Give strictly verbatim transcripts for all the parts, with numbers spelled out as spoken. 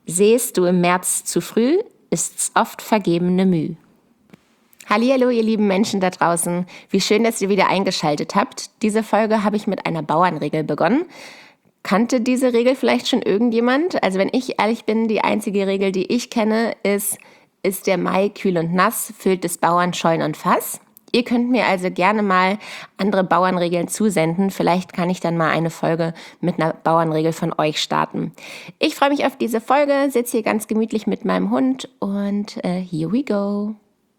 Sähst du im März zu früh, ist's oft vergebene Müh. Hallihallo, ihr lieben Menschen da draußen. Wie schön, dass ihr wieder eingeschaltet habt. Diese Folge habe ich mit einer Bauernregel begonnen. Kannte diese Regel vielleicht schon irgendjemand? Also wenn ich ehrlich bin, die einzige Regel, die ich kenne, ist, ist der Mai kühl und nass, füllt des Bauern Scheun und Fass. Ihr könnt mir also gerne mal andere Bauernregeln zusenden. Vielleicht kann ich dann mal eine Folge mit einer Bauernregel von euch starten. Ich freue mich auf diese Folge, sitze hier ganz gemütlich mit meinem Hund und äh, here we go.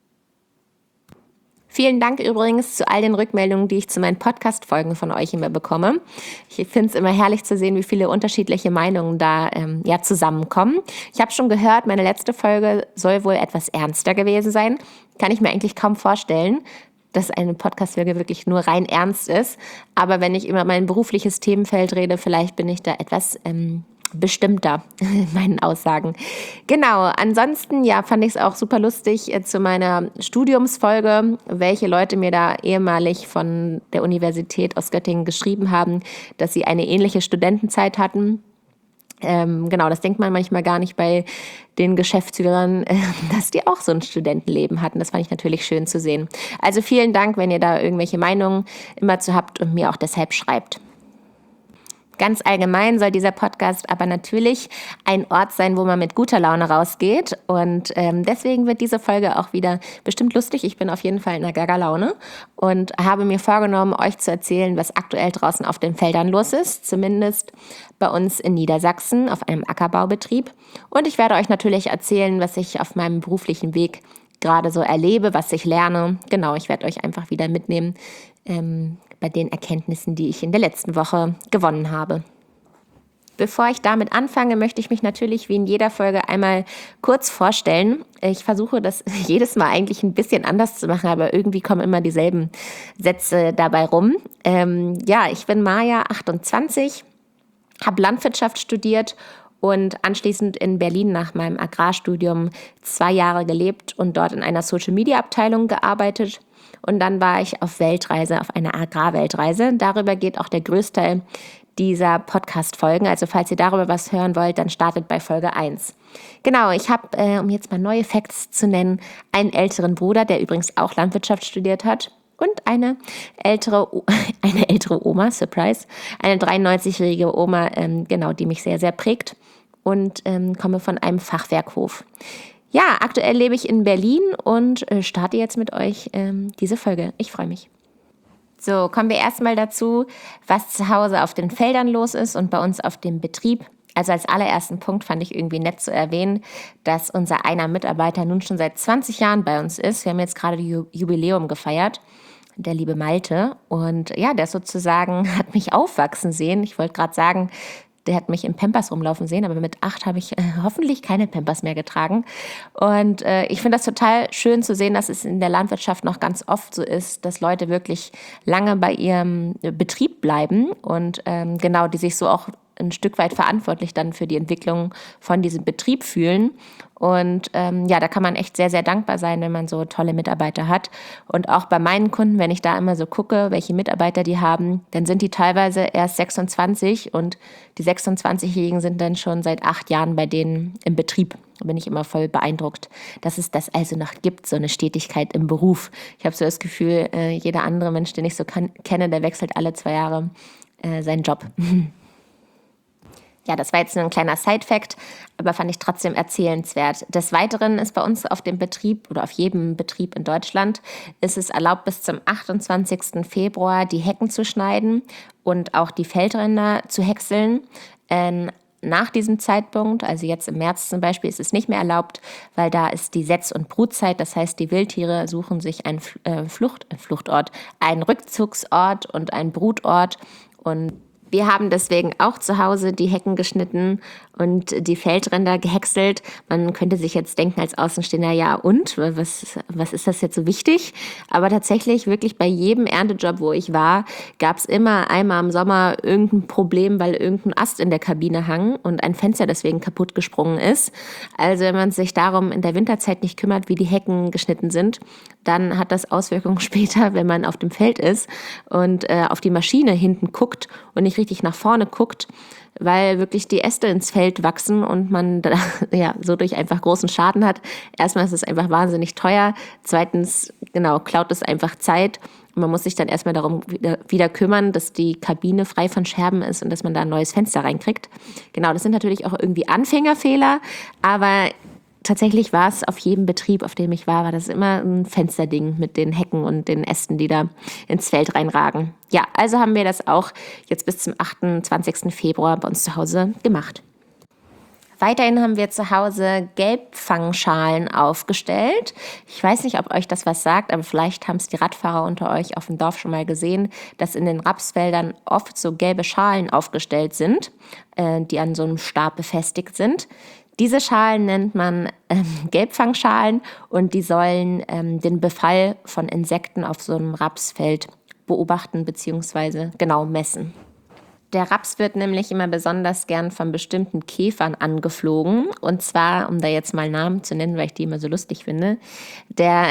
Vielen Dank übrigens zu all den Rückmeldungen, die ich zu meinen Podcast-Folgen von euch immer bekomme. Ich finde es immer herrlich zu sehen, wie viele unterschiedliche Meinungen da ähm, ja, zusammenkommen. Ich habe schon gehört, meine letzte Folge soll wohl etwas ernster gewesen sein. Kann ich mir eigentlich kaum vorstellen, dass eine Podcast-Folge wirklich nur rein ernst ist. Aber wenn ich über mein berufliches Themenfeld rede, vielleicht bin ich da etwas ähm, bestimmter in meinen Aussagen. Genau, ansonsten ja, fand ich es auch super lustig äh, zu meiner Studiumsfolge, welche Leute mir da ehemalig von der Universität aus Göttingen geschrieben haben, dass sie eine ähnliche Studentenzeit hatten. Ähm, genau, das denkt man manchmal gar nicht bei den Geschäftsführern, äh, dass die auch so ein Studentenleben hatten. Das fand ich natürlich schön zu sehen. Also vielen Dank, wenn ihr da irgendwelche Meinungen immer zu habt und mir auch deshalb schreibt. Ganz allgemein soll dieser Podcast aber natürlich ein Ort sein, wo man mit guter Laune rausgeht. Und ähm, deswegen wird diese Folge auch wieder bestimmt lustig. Ich bin auf jeden Fall in einer Gaga-Laune und habe mir vorgenommen, euch zu erzählen, was aktuell draußen auf den Feldern los ist. Zumindest bei uns in Niedersachsen auf einem Ackerbaubetrieb. Und ich werde euch natürlich erzählen, was ich auf meinem beruflichen Weg gerade so erlebe, was ich lerne. Genau, ich werde euch einfach wieder mitnehmen ähm, bei den Erkenntnissen, die ich in der letzten Woche gewonnen habe. Bevor ich damit anfange, möchte ich mich natürlich wie in jeder Folge einmal kurz vorstellen. Ich versuche das jedes Mal eigentlich ein bisschen anders zu machen, aber irgendwie kommen immer dieselben Sätze dabei rum. Ähm, ja, ich bin Maja, achtundzwanzig, habe Landwirtschaft studiert und anschließend in Berlin nach meinem Agrarstudium zwei Jahre gelebt und dort in einer Social-Media-Abteilung gearbeitet. Und dann war ich auf Weltreise, auf einer Agrarweltreise. Darüber geht auch der Größteil dieser Podcast-Folgen. Also falls ihr darüber was hören wollt, dann startet bei Folge eins. Genau, ich habe, äh, um jetzt mal neue Facts zu nennen, einen älteren Bruder, der übrigens auch Landwirtschaft studiert hat. Und eine ältere, eine ältere Oma, Surprise, eine dreiundneunzigjährige Oma, ähm, genau, die mich sehr, sehr prägt und ähm, komme von einem Fachwerkhof. Ja, aktuell lebe ich in Berlin und äh, starte jetzt mit euch ähm, diese Folge. Ich freue mich. So, kommen wir erstmal dazu, was zu Hause auf den Feldern los ist und bei uns auf dem Betrieb. Also als allerersten Punkt fand ich irgendwie nett zu erwähnen, dass unser einer Mitarbeiter nun schon seit zwanzig Jahren bei uns ist. Wir haben jetzt gerade Ju- Jubiläum gefeiert, der liebe Malte. Und ja, der sozusagen hat mich aufwachsen sehen. Ich wollte gerade sagen, der hat mich im Pampers rumlaufen sehen, aber mit acht habe ich äh, hoffentlich keine Pampers mehr getragen. Und äh, ich finde das total schön zu sehen, dass es in der Landwirtschaft noch ganz oft so ist, dass Leute wirklich lange bei ihrem Betrieb bleiben und ähm, genau, die sich so auch ein Stück weit verantwortlich dann für die Entwicklung von diesem Betrieb fühlen. Und ähm, ja, da kann man echt sehr, sehr dankbar sein, wenn man so tolle Mitarbeiter hat. Und auch bei meinen Kunden, wenn ich da immer so gucke, welche Mitarbeiter die haben, dann sind die teilweise erst sechsundzwanzig und die sechsundzwanzigjährigen sind dann schon seit acht Jahren bei denen im Betrieb. Da bin ich immer voll beeindruckt, dass es das also noch gibt, so eine Stetigkeit im Beruf. Ich habe so das Gefühl, äh, jeder andere Mensch, den ich so kann, kenne, der wechselt alle zwei Jahre äh, seinen Job. Ja, das war jetzt nur ein kleiner Side-Fact, aber fand ich trotzdem erzählenswert. Des Weiteren ist bei uns auf dem Betrieb oder auf jedem Betrieb in Deutschland ist es erlaubt, bis zum achtundzwanzigsten Februar die Hecken zu schneiden und auch die Feldränder zu häckseln. Ähm, nach diesem Zeitpunkt, also jetzt im März zum Beispiel, ist es nicht mehr erlaubt, weil da ist die Setz- und Brutzeit. Das heißt, die Wildtiere suchen sich einen äh, Flucht, äh, Fluchtort, einen Rückzugsort und einen Brutort. Und wir haben deswegen auch zu Hause die Hecken geschnitten und die Feldränder gehäckselt. Man könnte sich jetzt denken als Außenstehender, ja und, was, was ist das jetzt so wichtig? Aber tatsächlich wirklich bei jedem Erntejob, wo ich war, gab es immer einmal im Sommer irgendein Problem, weil irgendein Ast in der Kabine hang und ein Fenster deswegen kaputt gesprungen ist. Also wenn man sich darum in der Winterzeit nicht kümmert, wie die Hecken geschnitten sind, dann hat das Auswirkungen später, wenn man auf dem Feld ist und äh, auf die Maschine hinten guckt und nicht richtig nach vorne guckt, weil wirklich die Äste ins Feld wachsen und man da, ja, so durch einfach großen Schaden hat. Erstmal ist es einfach wahnsinnig teuer. Zweitens, genau, klaut es einfach Zeit. Man muss sich dann erstmal darum wieder, wieder kümmern, dass die Kabine frei von Scherben ist und dass man da ein neues Fenster reinkriegt. Genau, das sind natürlich auch irgendwie Anfängerfehler, aber tatsächlich war es auf jedem Betrieb, auf dem ich war, war das immer ein Fensterding mit den Hecken und den Ästen, die da ins Feld reinragen. Ja, also haben wir das auch jetzt bis zum achtundzwanzigsten Februar bei uns zu Hause gemacht. Weiterhin haben wir zu Hause Gelbfangschalen aufgestellt. Ich weiß nicht, ob euch das was sagt, aber vielleicht haben es die Radfahrer unter euch auf dem Dorf schon mal gesehen, dass in den Rapsfeldern oft so gelbe Schalen aufgestellt sind, äh, die an so einem Stab befestigt sind. Diese Schalen nennt man ähm, Gelbfangschalen und die sollen ähm, den Befall von Insekten auf so einem Rapsfeld beobachten bzw. genau messen. Der Raps wird nämlich immer besonders gern von bestimmten Käfern angeflogen. Und zwar, um da jetzt mal Namen zu nennen, weil ich die immer so lustig finde, der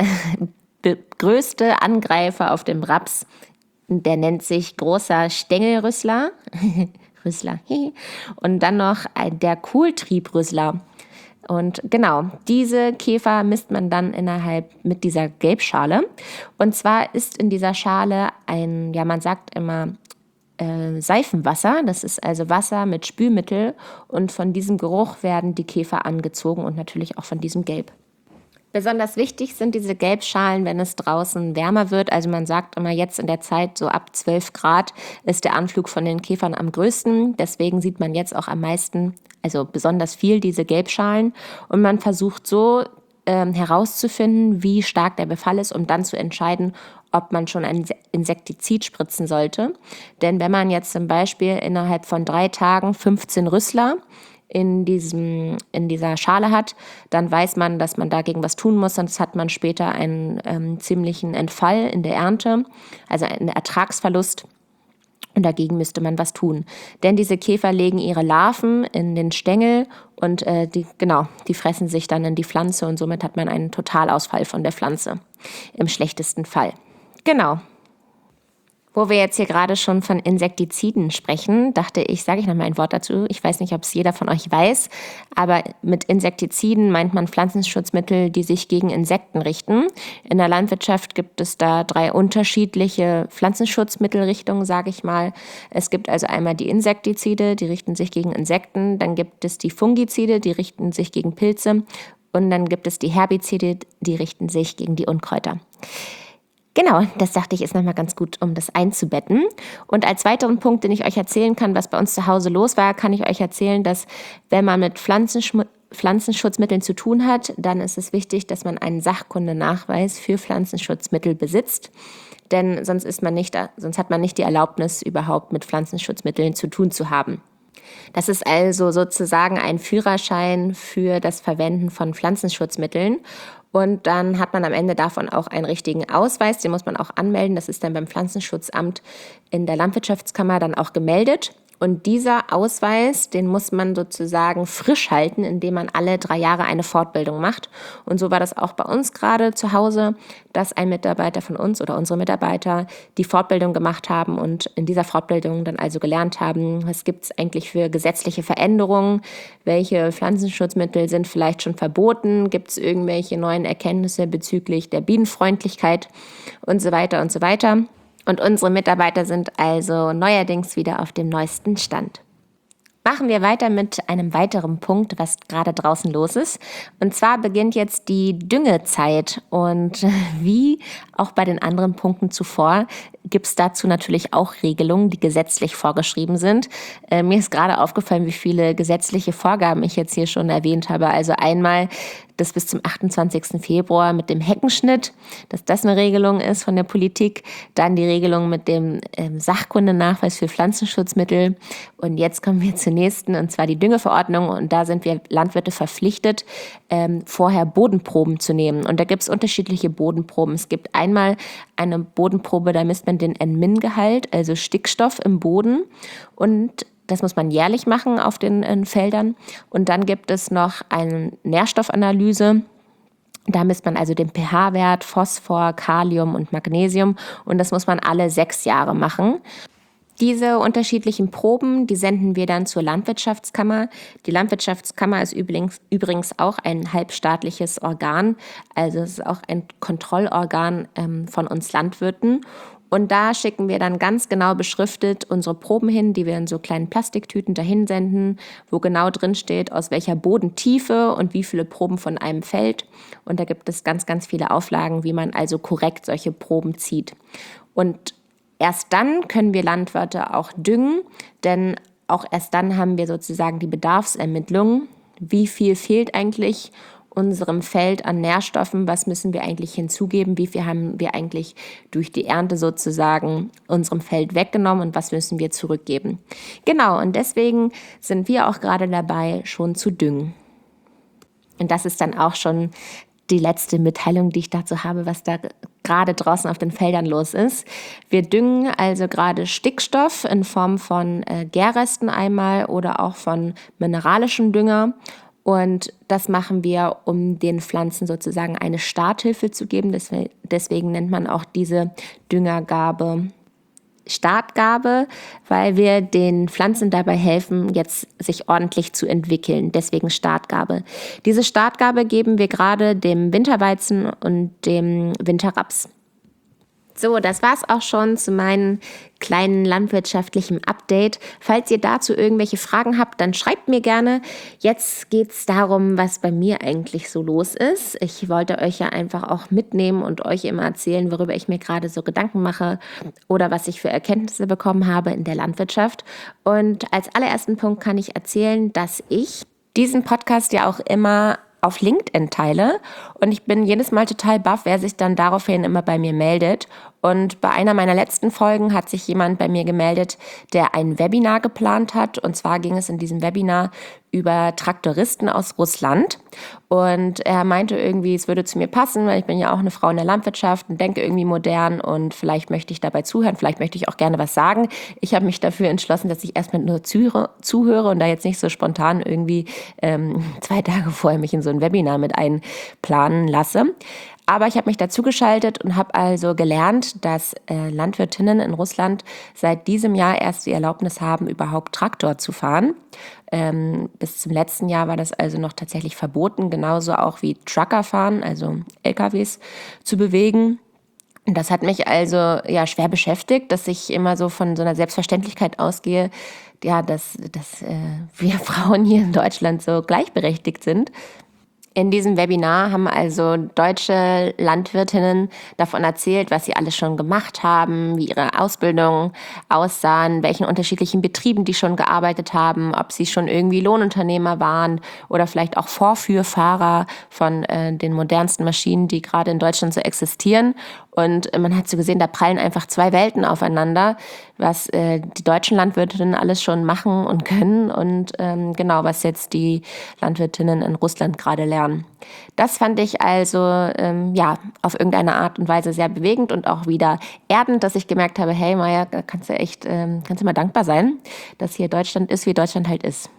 größte Angreifer auf dem Raps, der nennt sich großer Stängelrüssler. Rüssler. Und dann noch der Kohltriebrüssler. Und genau, diese Käfer misst man dann innerhalb mit dieser Gelbschale. Und zwar ist in dieser Schale ein, ja, man sagt immer, Äh, Seifenwasser, das ist also Wasser mit Spülmittel und von diesem Geruch werden die Käfer angezogen und natürlich auch von diesem Gelb. Besonders wichtig sind diese Gelbschalen, wenn es draußen wärmer wird. Also man sagt immer jetzt in der Zeit so ab zwölf Grad ist der Anflug von den Käfern am größten. Deswegen sieht man jetzt auch am meisten, also besonders viel diese Gelbschalen. Und man versucht so ähm, herauszufinden, wie stark der Befall ist, um dann zu entscheiden, ob man schon ein Insektizid spritzen sollte. Denn wenn man jetzt zum Beispiel innerhalb von drei Tagen fünfzehn Rüssler in, diesem, in dieser Schale hat, dann weiß man, dass man dagegen was tun muss, sonst hat man später einen ähm, ziemlichen Entfall in der Ernte, also einen Ertragsverlust. Und dagegen müsste man was tun. Denn diese Käfer legen ihre Larven in den Stängel und äh, die, genau, die fressen sich dann in die Pflanze und somit hat man einen Totalausfall von der Pflanze. Im schlechtesten Fall. Genau. Wo wir jetzt hier gerade schon von Insektiziden sprechen, dachte ich, sage ich noch mal ein Wort dazu. Ich weiß nicht, ob es jeder von euch weiß, aber mit Insektiziden meint man Pflanzenschutzmittel, die sich gegen Insekten richten. In der Landwirtschaft gibt es da drei unterschiedliche Pflanzenschutzmittelrichtungen, sage ich mal. Es gibt also einmal die Insektizide, die richten sich gegen Insekten. Dann gibt es die Fungizide, die richten sich gegen Pilze. Und dann gibt es die Herbizide, die richten sich gegen die Unkräuter. Genau, das dachte ich, ist nochmal ganz gut, um das einzubetten. Und als weiteren Punkt, den ich euch erzählen kann, was bei uns zu Hause los war, kann ich euch erzählen, dass wenn man mit Pflanzenschm- Pflanzenschutzmitteln zu tun hat, dann ist es wichtig, dass man einen Sachkundenachweis für Pflanzenschutzmittel besitzt. Denn sonst ist man nicht, sonst hat man nicht die Erlaubnis, überhaupt mit Pflanzenschutzmitteln zu tun zu haben. Das ist also sozusagen ein Führerschein für das Verwenden von Pflanzenschutzmitteln. Und dann hat man am Ende davon auch einen richtigen Ausweis, den muss man auch anmelden. Das ist dann beim Pflanzenschutzamt in der Landwirtschaftskammer dann auch gemeldet. Und dieser Ausweis, den muss man sozusagen frisch halten, indem man alle drei Jahre eine Fortbildung macht. Und so war das auch bei uns gerade zu Hause, dass ein Mitarbeiter von uns oder unsere Mitarbeiter die Fortbildung gemacht haben und in dieser Fortbildung dann also gelernt haben, was gibt es eigentlich für gesetzliche Veränderungen, welche Pflanzenschutzmittel sind vielleicht schon verboten, gibt es irgendwelche neuen Erkenntnisse bezüglich der Bienenfreundlichkeit und so weiter und so weiter. Und unsere Mitarbeiter sind also neuerdings wieder auf dem neuesten Stand. Machen wir weiter mit einem weiteren Punkt, was gerade draußen los ist. Und zwar beginnt jetzt die Düngezeit. Und wie auch bei den anderen Punkten zuvor, gibt es dazu natürlich auch Regelungen, die gesetzlich vorgeschrieben sind. Äh, mir ist gerade aufgefallen, wie viele gesetzliche Vorgaben ich jetzt hier schon erwähnt habe. Also einmal das bis zum achtundzwanzigsten Februar mit dem Heckenschnitt, dass das eine Regelung ist von der Politik. Dann die Regelung mit dem ähm, Sachkundenachweis für Pflanzenschutzmittel. Und jetzt kommen wir zur nächsten, und zwar die Düngeverordnung. Und da sind wir Landwirte verpflichtet, ähm, vorher Bodenproben zu nehmen. Und da gibt es unterschiedliche Bodenproben. Es gibt einmal eine Bodenprobe, da misst man den N M I N-Gehalt, also Stickstoff im Boden. Und das muss man jährlich machen auf den äh, Feldern. Und dann gibt es noch eine Nährstoffanalyse. Da misst man also den pH-Wert, Phosphor, Kalium und Magnesium. Und das muss man alle sechs Jahre machen. Diese unterschiedlichen Proben, die senden wir dann zur Landwirtschaftskammer. Die Landwirtschaftskammer ist übrigens, übrigens auch ein halbstaatliches Organ, also es ist auch ein Kontrollorgan ähm, von uns Landwirten. Und da schicken wir dann ganz genau beschriftet unsere Proben hin, die wir in so kleinen Plastiktüten dahin senden, wo genau drin steht, aus welcher Bodentiefe und wie viele Proben von einem Feld. Und da gibt es ganz, ganz viele Auflagen, wie man also korrekt solche Proben zieht. Und erst dann können wir Landwirte auch düngen, denn auch erst dann haben wir sozusagen die Bedarfsermittlung. Wie viel fehlt eigentlich unserem Feld an Nährstoffen, was müssen wir eigentlich hinzugeben, wie viel haben wir eigentlich durch die Ernte sozusagen unserem Feld weggenommen und was müssen wir zurückgeben. Genau, und deswegen sind wir auch gerade dabei, schon zu düngen. Und das ist dann auch schon die letzte Mitteilung, die ich dazu habe, was da gerade draußen auf den Feldern los ist. Wir düngen also gerade Stickstoff in Form von äh, Gärresten einmal oder auch von mineralischem Dünger. Und das machen wir, um den Pflanzen sozusagen eine Starthilfe zu geben. Deswegen nennt man auch diese Düngergabe Startgabe, weil wir den Pflanzen dabei helfen, jetzt sich ordentlich zu entwickeln. Deswegen Startgabe. Diese Startgabe geben wir gerade dem Winterweizen und dem Winterraps. So, das war's auch schon zu meinem kleinen landwirtschaftlichen Update. Falls ihr dazu irgendwelche Fragen habt, dann schreibt mir gerne. Jetzt geht's darum, was bei mir eigentlich so los ist. Ich wollte euch ja einfach auch mitnehmen und euch immer erzählen, worüber ich mir gerade so Gedanken mache oder was ich für Erkenntnisse bekommen habe in der Landwirtschaft. Und als allerersten Punkt kann ich erzählen, dass ich diesen Podcast ja auch immer auf LinkedIn teile und ich bin jedes Mal total baff, wer sich dann daraufhin immer bei mir meldet. Und bei einer meiner letzten Folgen hat sich jemand bei mir gemeldet, der ein Webinar geplant hat. Und zwar ging es in diesem Webinar über Traktoristen aus Russland. Und er meinte irgendwie, es würde zu mir passen, weil ich bin ja auch eine Frau in der Landwirtschaft und denke irgendwie modern und vielleicht möchte ich dabei zuhören, vielleicht möchte ich auch gerne was sagen. Ich habe mich dafür entschlossen, dass ich erstmal nur zuhöre, zuhöre und da jetzt nicht so spontan irgendwie ähm, zwei Tage vorher mich in so ein Webinar mit einplanen lasse. Aber ich habe mich dazu geschaltet und habe also gelernt, dass äh, Landwirtinnen in Russland seit diesem Jahr erst die Erlaubnis haben, überhaupt Traktor zu fahren. Ähm, bis zum letzten Jahr war das also noch tatsächlich verboten, genauso auch wie Trucker fahren, also L K Ws zu bewegen. Und das hat mich also ja schwer beschäftigt, dass ich immer so von so einer Selbstverständlichkeit ausgehe, ja, dass, dass äh, wir Frauen hier in Deutschland so gleichberechtigt sind. In diesem Webinar haben also deutsche Landwirtinnen davon erzählt, was sie alles schon gemacht haben, wie ihre Ausbildung aussah, in welchen unterschiedlichen Betrieben die schon gearbeitet haben, ob sie schon irgendwie Lohnunternehmer waren oder vielleicht auch Vorführfahrer von äh, den modernsten Maschinen, die gerade in Deutschland so existieren. Und man hat so gesehen, da prallen einfach zwei Welten aufeinander, was äh, die deutschen Landwirtinnen alles schon machen und können und ähm, genau, was jetzt die Landwirtinnen in Russland gerade lernen. Das fand ich also ähm, ja auf irgendeine Art und Weise sehr bewegend und auch wieder erdend, dass ich gemerkt habe, hey Maja, da kannst du echt, ähm, kannst du mal dankbar sein, dass hier Deutschland ist, wie Deutschland halt ist.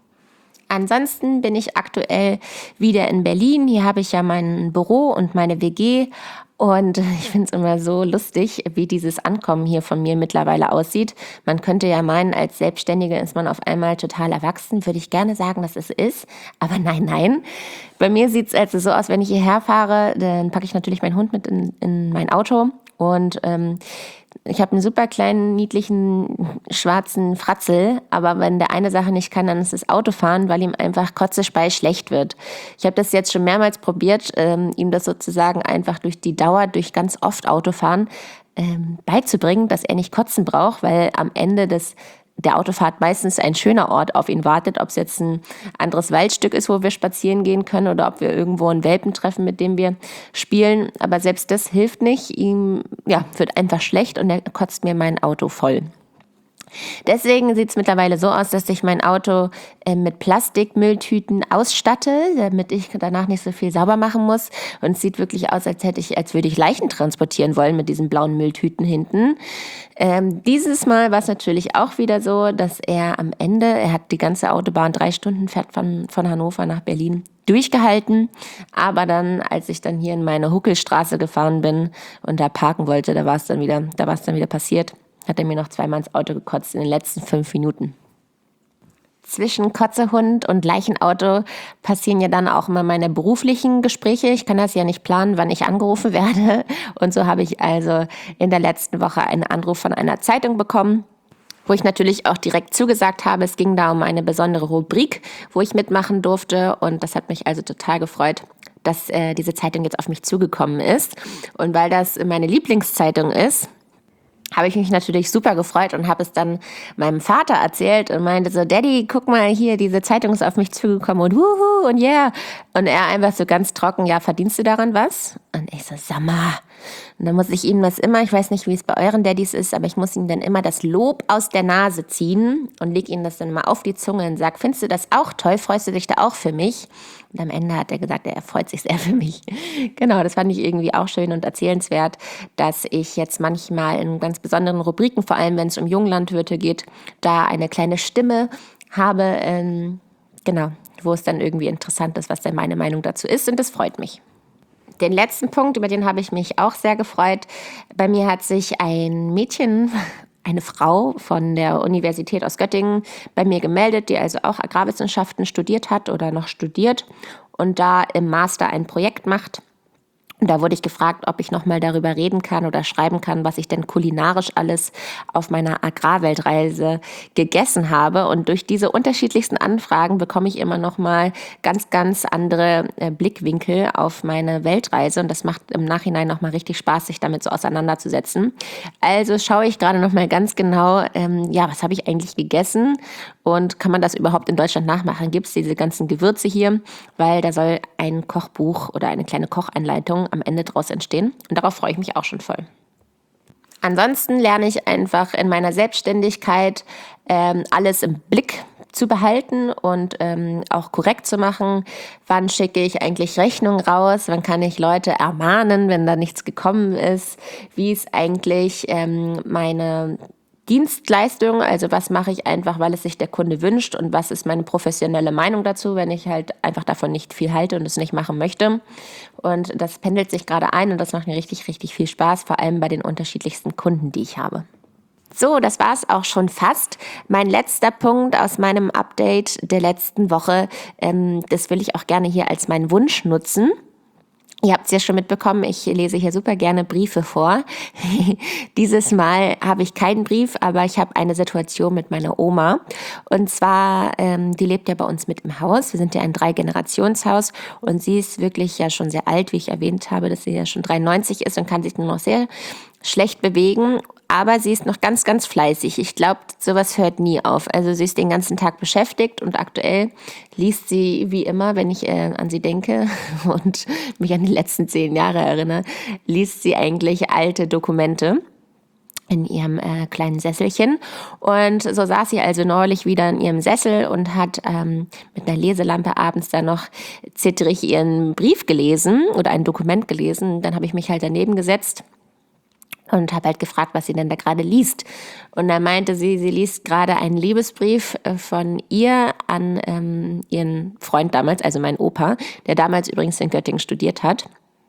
Ansonsten bin ich aktuell wieder in Berlin. Hier habe ich ja mein Büro und meine W G. Und ich finde es immer so lustig, wie dieses Ankommen hier von mir mittlerweile aussieht. Man könnte ja meinen, als Selbstständige ist man auf einmal total erwachsen. Würde ich gerne sagen, dass es ist. Aber nein, nein. Bei mir sieht es also so aus, wenn ich hierher fahre, dann packe ich natürlich meinen Hund mit in, in mein Auto. Und ähm, ich habe einen super kleinen, niedlichen, schwarzen Fratzel, aber wenn der eine Sache nicht kann, dann ist es Autofahren, weil ihm einfach kotzespei schlecht wird. Ich habe das jetzt schon mehrmals probiert, ähm, ihm das sozusagen einfach durch die Dauer, durch ganz oft Autofahren ähm, beizubringen, dass er nicht kotzen braucht, weil am Ende des der Autofahrt meistens ein schöner Ort auf ihn wartet, ob es jetzt ein anderes Waldstück ist, wo wir spazieren gehen können oder ob wir irgendwo einen Welpen treffen, mit dem wir spielen. Aber selbst das hilft nicht. Ihm ja, wird einfach schlecht und er kotzt mir mein Auto voll. Deswegen sieht es mittlerweile so aus, dass ich mein Auto äh, mit Plastikmülltüten ausstatte, damit ich danach nicht so viel sauber machen muss. Und es sieht wirklich aus, als hätte ich, als würde ich Leichen transportieren wollen mit diesen blauen Mülltüten hinten. Ähm, dieses Mal war es natürlich auch wieder so, dass er am Ende, er hat die ganze Autobahn drei Stunden fährt von, von Hannover nach Berlin durchgehalten, aber dann, als ich dann hier in meine Huckelstraße gefahren bin und da parken wollte, da war es dann wieder, da war es dann wieder passiert. hat er mir noch zweimal ins Auto gekotzt in den letzten fünf Minuten. Zwischen Kotzehund und Leichenauto passieren ja dann auch immer meine beruflichen Gespräche. Ich kann das ja nicht planen, wann ich angerufen werde. Und so habe ich also in der letzten Woche einen Anruf von einer Zeitung bekommen, wo ich natürlich auch direkt zugesagt habe. Es ging da um eine besondere Rubrik, wo ich mitmachen durfte. Und das hat mich also total gefreut, dass äh, diese Zeitung jetzt auf mich zugekommen ist. Und weil das meine Lieblingszeitung ist, habe ich mich natürlich super gefreut und habe es dann meinem Vater erzählt und meinte so, Daddy, guck mal hier, diese Zeitung ist auf mich zugekommen und wuhu und yeah. Und er einfach so ganz trocken, ja, verdienst du daran was? Und ich so, sag mal. Und dann muss ich ihm das immer, ich weiß nicht, wie es bei euren Daddys ist, aber ich muss ihm dann immer das Lob aus der Nase ziehen und leg ihm das dann mal auf die Zunge und sag, findest du das auch toll? Freust du dich da auch für mich? Und am Ende hat er gesagt, er freut sich sehr für mich. Genau, das fand ich irgendwie auch schön und erzählenswert, dass ich jetzt manchmal in ganz besonderen Rubriken, vor allem wenn es um Junglandwirte geht, da eine kleine Stimme habe, ähm, genau, wo es dann irgendwie interessant ist, was denn meine Meinung dazu ist, und das freut mich. Den letzten Punkt, über den habe ich mich auch sehr gefreut. Bei mir hat sich ein Mädchen, eine Frau von der Universität aus Göttingen bei mir gemeldet, die also auch Agrarwissenschaften studiert hat oder noch studiert und da im Master ein Projekt macht. Und da wurde ich gefragt, ob ich nochmal darüber reden kann oder schreiben kann, was ich denn kulinarisch alles auf meiner Agrarweltreise gegessen habe. Und durch diese unterschiedlichsten Anfragen bekomme ich immer nochmal ganz, ganz andere Blickwinkel auf meine Weltreise. Und das macht im Nachhinein nochmal richtig Spaß, sich damit so auseinanderzusetzen. Also schaue ich gerade nochmal ganz genau, ähm, ja, was habe ich eigentlich gegessen? Und kann man das überhaupt in Deutschland nachmachen? Gibt es diese ganzen Gewürze hier? Weil da soll ein Kochbuch oder eine kleine Kocheinleitung am Ende draus entstehen. Und darauf freue ich mich auch schon voll. Ansonsten lerne ich einfach in meiner Selbstständigkeit ähm, alles im Blick zu behalten und ähm, auch korrekt zu machen. Wann schicke ich eigentlich Rechnungen raus? Wann kann ich Leute ermahnen, wenn da nichts gekommen ist? Wie ist eigentlich ähm, meine Dienstleistung, also was mache ich einfach, weil es sich der Kunde wünscht, und was ist meine professionelle Meinung dazu, wenn ich halt einfach davon nicht viel halte und es nicht machen möchte. Und das pendelt sich gerade ein und das macht mir richtig, richtig viel Spaß, vor allem bei den unterschiedlichsten Kunden, die ich habe. So, das war es auch schon fast. Mein letzter Punkt aus meinem Update der letzten Woche, ähm, das will ich auch gerne hier als meinen Wunsch nutzen. Ihr habt es ja schon mitbekommen, ich lese hier super gerne Briefe vor. Dieses Mal habe ich keinen Brief, aber ich habe eine Situation mit meiner Oma. Und zwar, ähm, die lebt ja bei uns mit im Haus. Wir sind ja ein Drei-Generations-Haus und sie ist wirklich ja schon sehr alt, wie ich erwähnt habe, dass sie ja schon dreiundneunzig ist und kann sich nur noch sehr schlecht bewegen. Aber sie ist noch ganz, ganz fleißig. Ich glaube, sowas hört nie auf. Also sie ist den ganzen Tag beschäftigt und aktuell liest sie wie immer, wenn ich äh, an sie denke und mich an die letzten zehn Jahre erinnere, liest sie eigentlich alte Dokumente in ihrem äh, kleinen Sesselchen. Und so saß sie also neulich wieder in ihrem Sessel und hat ähm, mit einer Leselampe abends dann noch zitterig ihren Brief gelesen oder ein Dokument gelesen. Dann habe ich mich halt daneben gesetzt und habe halt gefragt, was sie denn da gerade liest. Und dann meinte sie, sie liest gerade einen Liebesbrief von ihr an ähm, ihren Freund damals, also mein Opa, der damals übrigens in Göttingen studiert hat.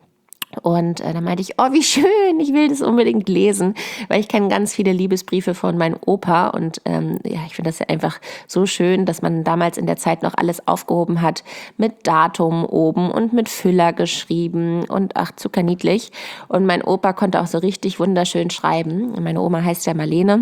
Und äh, dann meinte ich, oh, wie schön, ich will das unbedingt lesen, weil ich kenne ganz viele Liebesbriefe von meinem Opa und ähm, ja, ich finde das ja einfach so schön, dass man damals in der Zeit noch alles aufgehoben hat, mit Datum oben und mit Füller geschrieben und ach, zuckerniedlich. Und mein Opa konnte auch so richtig wunderschön schreiben. Und meine Oma heißt ja Marlene.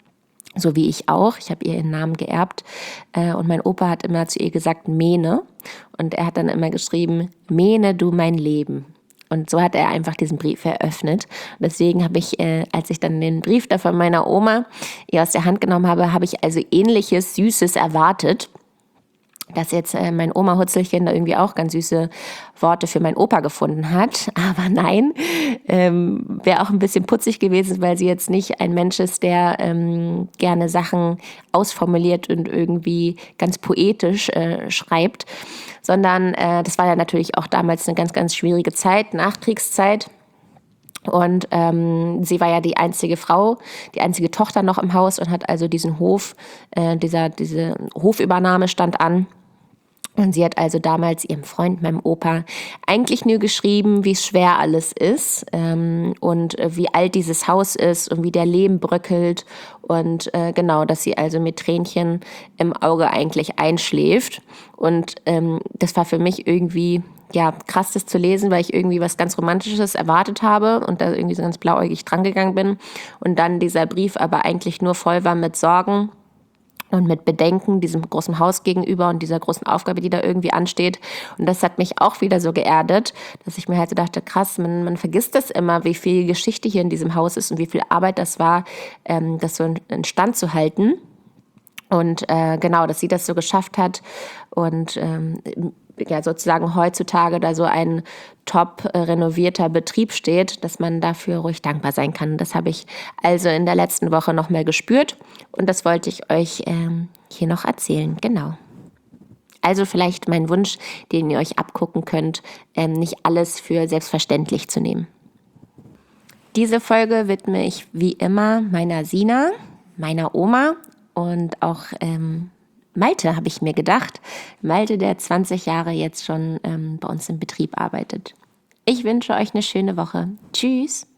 So wie ich auch. Ich habe ihr ihren Namen geerbt. Und mein Opa hat immer zu ihr gesagt, Mene. Und er hat dann immer geschrieben, Mene du mein Leben. Und so hat er einfach diesen Brief eröffnet. Und deswegen habe ich, äh, als ich dann den Brief da von meiner Oma ihr aus der Hand genommen habe, habe ich also ähnliches Süßes erwartet. Dass jetzt äh, mein Oma-Hutzelchen da irgendwie auch ganz süße Worte für meinen Opa gefunden hat. Aber nein, ähm, wäre auch ein bisschen putzig gewesen, weil sie jetzt nicht ein Mensch ist, der ähm, gerne Sachen ausformuliert und irgendwie ganz poetisch äh, schreibt. Sondern äh, das war ja natürlich auch damals eine ganz, ganz schwierige Zeit, Nachkriegszeit. Und ähm, sie war ja die einzige Frau, die einzige Tochter noch im Haus und hat also diesen Hof, äh, dieser, diese Hofübernahme stand an. Und sie hat also damals ihrem Freund, meinem Opa, eigentlich nur geschrieben, wie schwer alles ist ähm, und äh, wie alt dieses Haus ist und wie der Lehm bröckelt. Und äh, genau, dass sie also mit Tränchen im Auge eigentlich einschläft. Und ähm, das war für mich irgendwie ja krass, das zu lesen, weil ich irgendwie was ganz Romantisches erwartet habe und da irgendwie so ganz blauäugig drangegangen bin. Und dann dieser Brief aber eigentlich nur voll war mit Sorgen und mit Bedenken diesem großen Haus gegenüber und dieser großen Aufgabe, die da irgendwie ansteht. Und das hat mich auch wieder so geerdet, dass ich mir halt so dachte, krass, man, man vergisst das immer, wie viel Geschichte hier in diesem Haus ist und wie viel Arbeit das war, ähm, das so in, in Stand zu halten. Und äh, genau, dass sie das so geschafft hat und ähm, ja sozusagen heutzutage da so ein top äh, renovierter Betrieb steht, dass man dafür ruhig dankbar sein kann. Das habe ich also in der letzten Woche noch mal gespürt und das wollte ich euch ähm, hier noch erzählen. Genau. Also vielleicht mein Wunsch, den ihr euch abgucken könnt, ähm, nicht alles für selbstverständlich zu nehmen. Diese Folge widme ich wie immer meiner Sina, meiner Oma und auch ähm, Malte, habe ich mir gedacht. Malte, der zwanzig Jahre jetzt schon ähm, bei uns im Betrieb arbeitet. Ich wünsche euch eine schöne Woche. Tschüss.